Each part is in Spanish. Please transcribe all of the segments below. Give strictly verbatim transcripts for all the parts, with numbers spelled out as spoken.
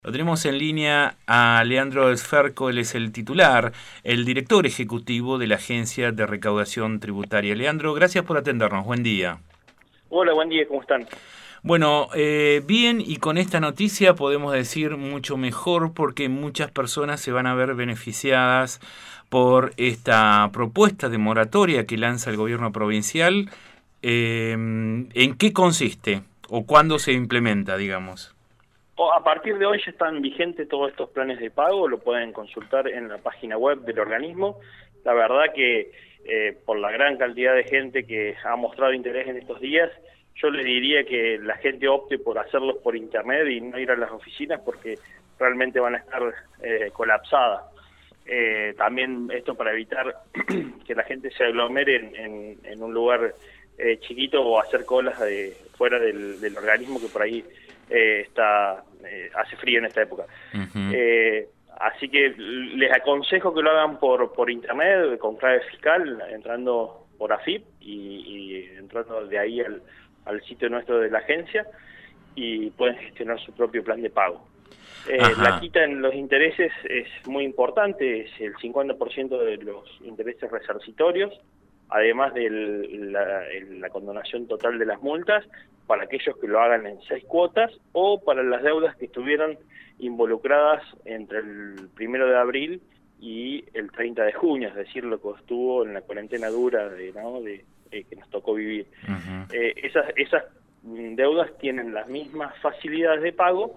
Lo tenemos en línea a Leandro Sferco, él es el titular, el director ejecutivo de la Agencia de Recaudación Tributaria. Leandro, gracias por atendernos, buen día. Hola, buen día, ¿cómo están? Bueno, eh, bien, y con esta noticia podemos decir mucho mejor porque muchas personas se van a ver beneficiadas por esta propuesta de moratoria que lanza el gobierno provincial. Eh, ¿En qué consiste o cuándo se implementa, digamos? A partir de hoy ya están vigentes todos estos planes de pago, lo pueden consultar en la página web del organismo. La verdad que eh, por la gran cantidad de gente que ha mostrado interés en estos días, yo les diría que la gente opte por hacerlos por internet y no ir a las oficinas porque realmente van a estar eh, colapsadas. Eh, también esto para evitar que la gente se aglomere en, en, en un lugar eh, chiquito o hacer colas de, fuera del, del organismo que por ahí eh, está eh, hace frío en esta época. Uh-huh. eh, así que les aconsejo que lo hagan por, por internet, con clave fiscal, entrando por A F I P y, y entrando de ahí al, al sitio nuestro de la agencia y pueden gestionar su propio plan de pago. Eh, la quita en los intereses es muy importante, es el cincuenta por ciento de los intereses resarcitorios, además de la, la condonación total de las multas para aquellos que lo hagan en seis cuotas o para las deudas que estuvieron involucradas entre el primero de abril y el treinta de junio, es decir, lo que estuvo en la cuarentena dura de, ¿no? de eh, que nos tocó vivir. Uh-huh. eh, esas, esas deudas tienen las mismas facilidades de pago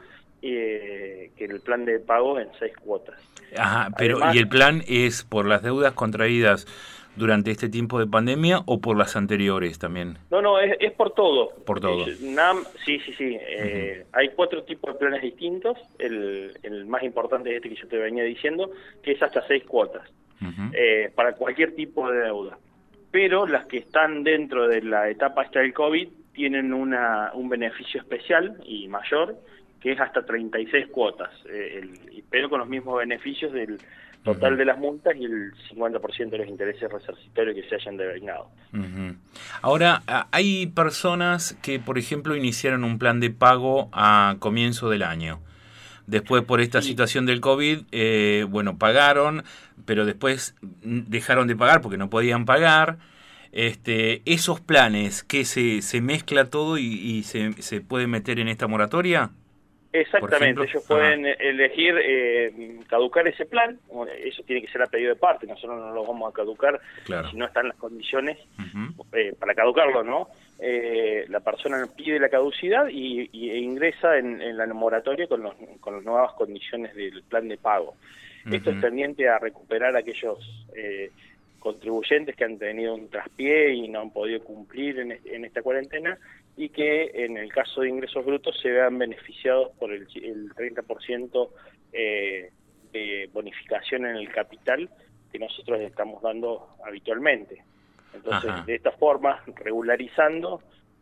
Eh, que el plan de pago en seis cuotas. Ajá, pero Además, ¿y el plan es por las deudas contraídas durante este tiempo de pandemia o por las anteriores también? No, no, es, es por todo. Por todo. Eh, NAM, sí, sí, sí. Eh, uh-huh. Hay cuatro tipos de planes distintos. El, el más importante es este que yo te venía diciendo, que es hasta seis cuotas, uh-huh. eh, para cualquier tipo de deuda. Pero las que están dentro de la etapa esta del COVID tienen una, un beneficio especial y mayor, que es hasta treinta y seis cuotas, eh, el, pero con los mismos beneficios del total uh-huh. de las multas y el cincuenta por ciento de los intereses resarcitorios que se hayan devengado. Uh-huh. Ahora, hay personas que, por ejemplo, iniciaron un plan de pago a comienzo del año. Después, por esta sí. situación del COVID, eh, bueno, pagaron, pero después dejaron de pagar porque no podían pagar. Este, esos planes, ¿que se, se mezcla todo y, y se, se puede meter en esta moratoria? Exactamente, ellos pueden Ajá. elegir eh, caducar ese plan, eso tiene que ser a pedido de parte, nosotros no lo vamos a caducar claro. si no están las condiciones uh-huh. eh, para caducarlo, ¿no? Eh, la persona pide la caducidad y, y e ingresa en, en la moratoria con, los, con las nuevas condiciones del plan de pago. Uh-huh. Esto es tendiente a recuperar a aquellos eh, contribuyentes que han tenido un traspié y no han podido cumplir en, en esta cuarentena y que en el caso de ingresos brutos se vean beneficiados por el, el treinta por ciento eh, de bonificación en el capital que nosotros estamos dando habitualmente. Entonces, Ajá. de esta forma, regularizando,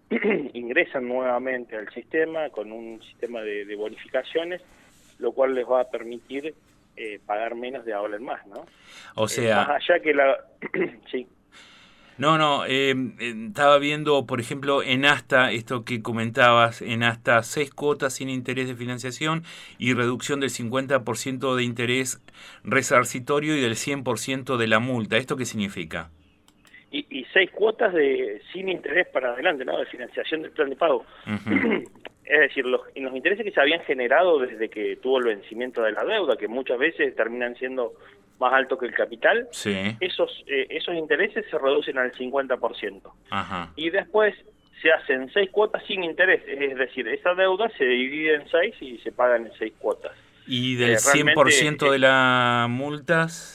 ingresan nuevamente al sistema con un sistema de, de bonificaciones, lo cual les va a permitir eh, pagar menos de ahora en más, ¿no? O sea... Eh, más allá que la... sí. No, no, eh, estaba viendo, por ejemplo, en hasta, esto que comentabas, en hasta seis cuotas sin interés de financiación y reducción del cincuenta por ciento de interés resarcitorio y del cien por ciento de la multa. ¿Esto qué significa? Y, y seis cuotas de sin interés para adelante, ¿no? De financiación del plan de pago. Uh-huh. Es decir, los, los intereses que se habían generado desde que tuvo el vencimiento de la deuda, que muchas veces terminan siendo más alto que el capital, sí. esos eh, esos intereses se reducen al cincuenta por ciento. Ajá. Y después se hacen seis cuotas sin interés, es decir, esa deuda se divide en seis y se pagan en seis cuotas. ¿Y del eh, cien por ciento de las multas?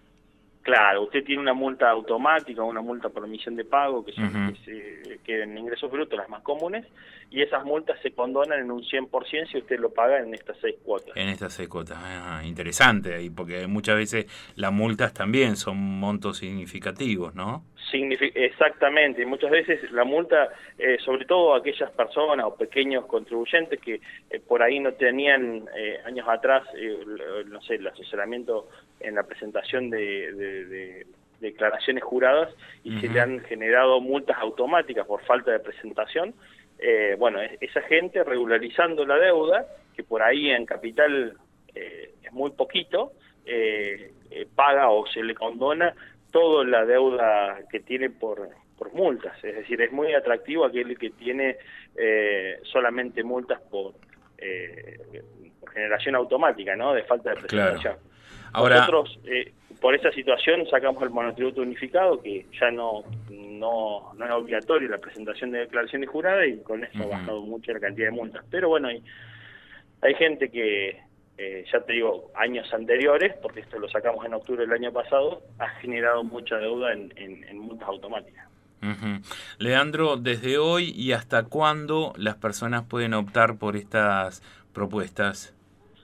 Claro, usted tiene una multa automática, una multa por omisión de pago, que son uh-huh. que, se, que en ingresos brutos las más comunes, y esas multas se condonan en un cien por ciento si usted lo paga en estas seis cuotas. En estas seis cuotas, ah, interesante, ahí, porque muchas veces las multas también son montos significativos, ¿no? Signific- exactamente, muchas veces la multa, eh, sobre todo aquellas personas o pequeños contribuyentes que eh, por ahí no tenían eh, años atrás, eh, no sé, el asesoramiento en la presentación de, de, de declaraciones juradas y uh-huh. se le han generado multas automáticas por falta de presentación, eh, bueno, esa gente regularizando la deuda que por ahí en capital eh, es muy poquito, eh, eh, paga o se le condona toda la deuda que tiene por, por multas. Es decir, es muy atractivo aquel que tiene eh, solamente multas por, eh, por generación automática, ¿no? De falta de presentación. Claro. Ahora, nosotros, eh, por esa situación, sacamos el monotributo unificado, que ya no, no, no es obligatorio la presentación de declaraciones juradas, y con eso uh-huh. ha bajado mucho la cantidad de multas. Pero bueno, hay, hay gente que, eh, ya te digo, años anteriores, porque esto lo sacamos en octubre del año pasado, ha generado mucha deuda en, en, en multas automáticas. Uh-huh. Leandro, desde hoy y hasta cuándo las personas pueden optar por estas propuestas.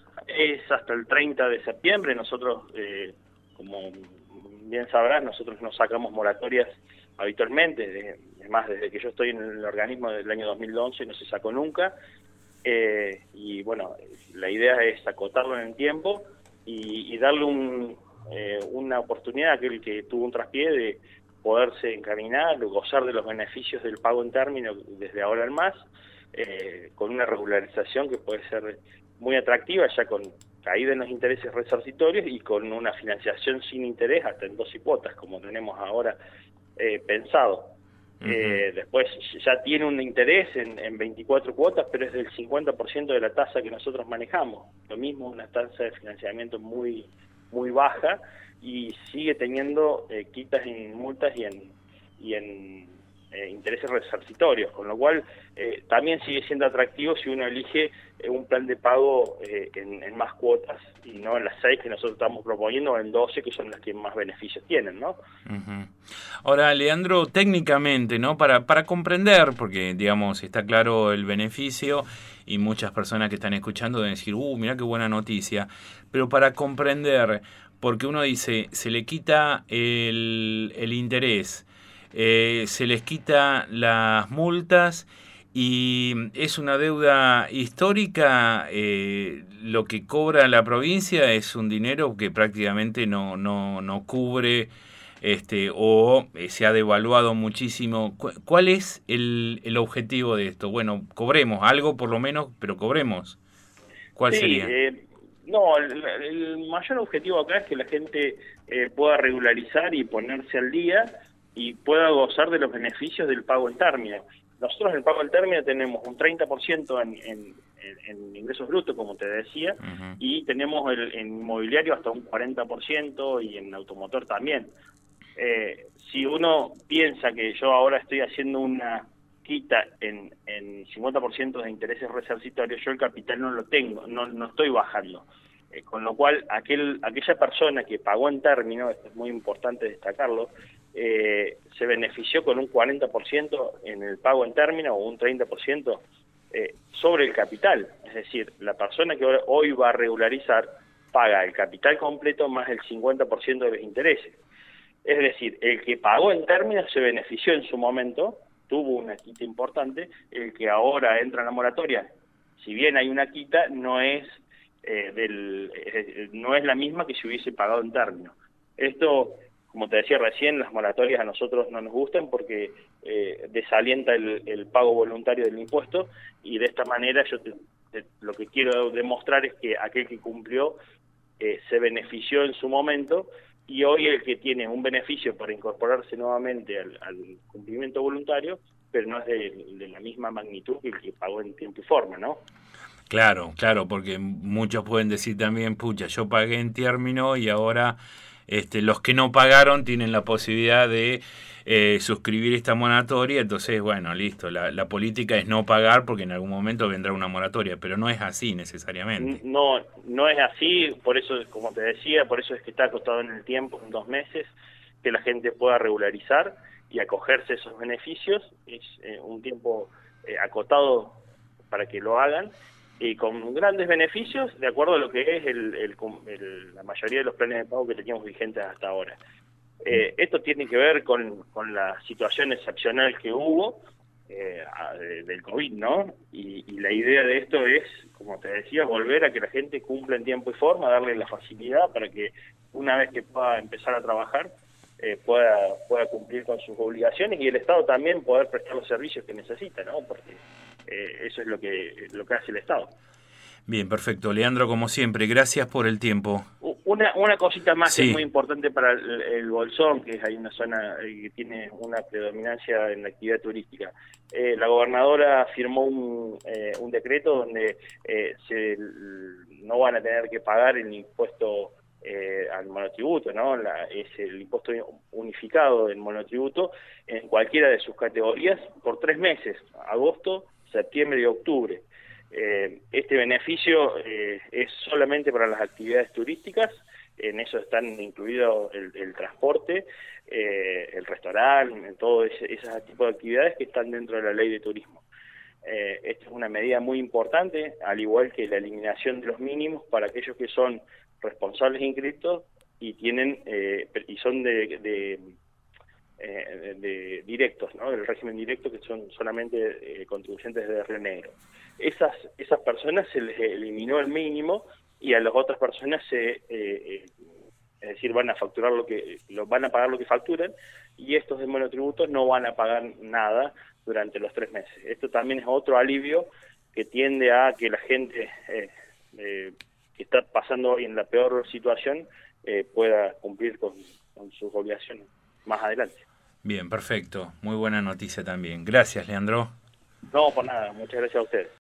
Es hasta el treinta de septiembre. Nosotros, eh, como bien sabrás, nosotros nos sacamos moratorias habitualmente. Es más, desde que yo estoy en el organismo del año dos mil once no se sacó nunca. Eh, y bueno, la idea es acotarlo en el tiempo y, y darle un, eh, una oportunidad a aquel que tuvo un traspié de poderse encaminar, gozar de los beneficios del pago en término desde ahora en más, eh, con una regularización que puede ser muy atractiva, ya con caída en los intereses resarcitorios y con una financiación sin interés hasta en doce cuotas, como tenemos ahora eh, pensado. Uh-huh. Eh, después ya tiene un interés en, en veinticuatro cuotas, pero es del cincuenta por ciento de la tasa que nosotros manejamos. Lo mismo, una tasa de financiamiento muy, muy baja, y sigue teniendo eh, quitas en multas y en, y en eh, intereses resarcitorios, con lo cual eh, también sigue siendo atractivo si uno elige eh, un plan de pago eh, en, en más cuotas y no en las seis que nosotros estamos proponiendo, o en doce, que son las que más beneficios tienen, ¿no? Uh-huh. Ahora, Leandro, técnicamente, ¿no? Para, para comprender, porque, digamos, está claro el beneficio y muchas personas que están escuchando deben decir, uh, mirá qué buena noticia, pero para comprender, porque uno dice, se le quita el, el interés, eh, se les quita las multas y es una deuda histórica, eh, lo que cobra la provincia es un dinero que prácticamente no, no, no cubre este o eh, se ha devaluado muchísimo. ¿Cuál es el, el objetivo de esto? Bueno, cobremos algo por lo menos, pero cobremos. ¿Cuál sí, sería? Eh... No, el, el mayor objetivo acá es que la gente eh, pueda regularizar y ponerse al día y pueda gozar de los beneficios del pago en término. Nosotros en el pago en término tenemos un treinta por ciento en, en, en ingresos brutos, como te decía, uh-huh. y tenemos el, en inmobiliario hasta un cuarenta por ciento y en automotor también. Eh, si uno piensa que yo ahora estoy haciendo una quita en, en cincuenta por ciento de intereses resarcitorios, yo el capital no lo tengo, no, no estoy bajando. Eh, con lo cual, aquel, aquella persona que pagó en término, esto es muy importante destacarlo, eh, se benefició con un cuarenta por ciento en el pago en término o un treinta por ciento eh, sobre el capital. Es decir, la persona que hoy va a regularizar paga el capital completo más el cincuenta por ciento de los intereses. Es decir, el que pagó en término se benefició en su momento, tuvo una quita importante. El que ahora entra en la moratoria, si bien hay una quita, no es eh, del eh, no es la misma que si hubiese pagado en término. Esto, como te decía recién, las moratorias a nosotros no nos gustan porque eh, desalienta el, el pago voluntario del impuesto, y de esta manera yo te, te, lo que quiero demostrar es que aquel que cumplió eh, se benefició en su momento, y hoy el que tiene un beneficio para incorporarse nuevamente al, al cumplimiento voluntario, pero no es de, de la misma magnitud que el que pagó en tiempo y forma, ¿no? Claro, claro, porque muchos pueden decir también, pucha, yo pagué en término y ahora este, los que no pagaron tienen la posibilidad de eh, suscribir esta moratoria. Entonces, bueno, listo, la, la política es no pagar porque en algún momento vendrá una moratoria, pero no es así necesariamente. No, no es así, por eso, como te decía, por eso es que está acotado en el tiempo, en dos meses, que la gente pueda regularizar y acogerse a esos beneficios. Es eh, un tiempo eh, acotado para que lo hagan, y con grandes beneficios de acuerdo a lo que es el, el, el, la mayoría de los planes de pago que teníamos vigentes hasta ahora. Eh, esto tiene que ver con, con la situación excepcional que hubo eh, de, del COVID, ¿no? Y, y la idea de esto es, como te decía, volver a que la gente cumpla en tiempo y forma, darle la facilidad para que una vez que pueda empezar a trabajar, eh, pueda, pueda cumplir con sus obligaciones, y el Estado también poder prestar los servicios que necesita, ¿no? Porque Eh, eso es lo que lo que hace el Estado. Bien, perfecto. Leandro, como siempre, gracias por el tiempo. Una, una cosita más Sí. que es muy importante para el, el Bolsón, que es ahí una zona que tiene una predominancia en la actividad turística. Eh, la gobernadora firmó un, eh, un decreto donde eh, se, no van a tener que pagar el impuesto eh, al monotributo, ¿no? La, es el impuesto unificado del monotributo en cualquiera de sus categorías por tres meses, agosto, septiembre y octubre. Eh, este beneficio eh, es solamente para las actividades turísticas, en eso están incluidos el, el transporte, eh, el restaurante, todo ese, ese tipo de actividades que están dentro de la ley de turismo. Eh, esta es una medida muy importante, al igual que la eliminación de los mínimos para aquellos que son responsables inscritos y tienen eh, y son de, de Eh, de directos, ¿no? Del régimen directo, que son solamente eh, contribuyentes de Río Negro. Esas esas personas se les eliminó el mínimo y a las otras personas se eh, eh, es decir, van a facturar lo que lo van a pagar lo que facturan, y estos de monotributos no van a pagar nada durante los tres meses. Esto también es otro alivio que tiende a que la gente eh, eh, que está pasando hoy en la peor situación eh, pueda cumplir con, con sus obligaciones más adelante. Bien, perfecto. Muy buena noticia también. Gracias, Leandro. No, por nada. Muchas gracias a ustedes.